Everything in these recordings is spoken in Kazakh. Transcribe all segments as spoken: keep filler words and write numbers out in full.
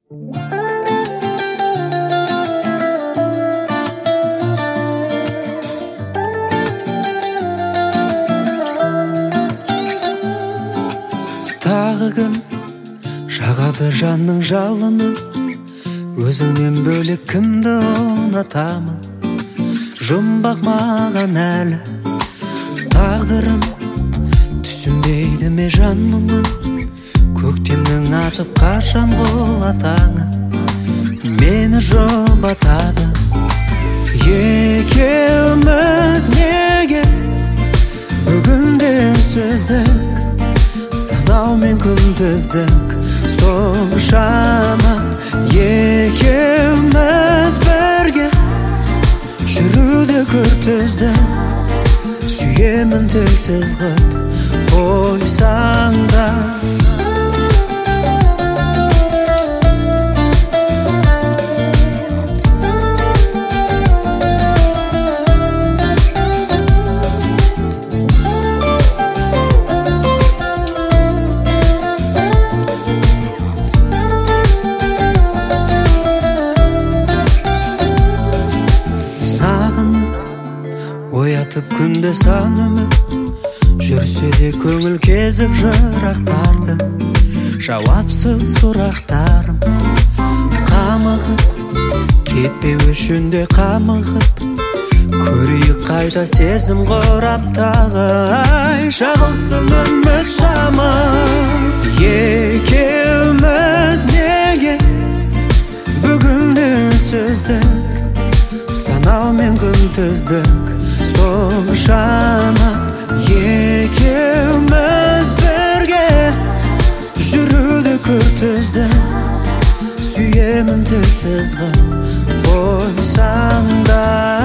Тағы кім жағады жанның жалынын, өзіңнен бөлек кімді ұнатамын? Жұмбақ маған әлі тағдырым, түсінбейді ме жан мұңын? Көктемнің атып қашан қолатаңы мені жұбатады. Екеуміз неге бүгінде сөздік, санау мен күндіздік соншама? Екеуміз бірге жүруді күртіздік, сүйемін тілсіз ғып қойсаң да. Оятып күнде сан үміт, жүрсе де көңіл кезіп жырақтарды. Жауапсыз сұрақтарым қамығып, кетпеу үшін де қамығып, көрейік қайда сезім құрап тағы. Ай, шағылсын үміт шамы. Екеуміз неге бүгінде сөздік, санау мен күнтіздік соншама? Екеуміз бірге жүруді күртіздік, сүйемін тілсіз ғып қойсаң да.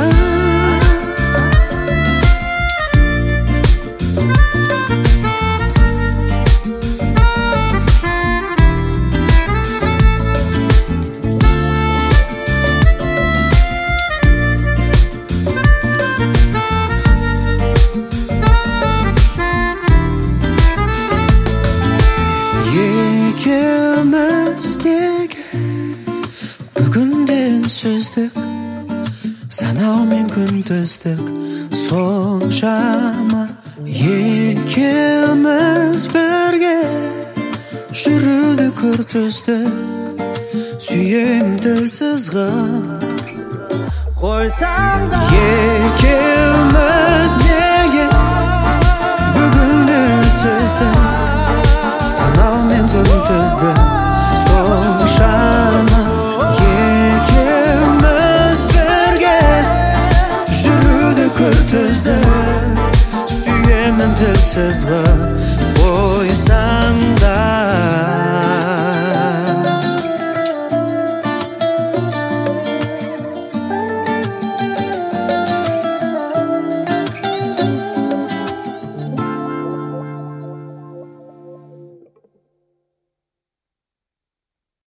Екеуміз неге бүгінде сөздік, санау мен күнтіздік соншама? Екеуміз бірге жүруді күртіздік, сүйемін тілсіз ғып қойсаң да. Екеуміз неге бүгінде сөздік, санау мен күнтіздік соншама? Екеуміз бірге жүруді күртіздік, сүйемін тілсіз ғып қойсаң да.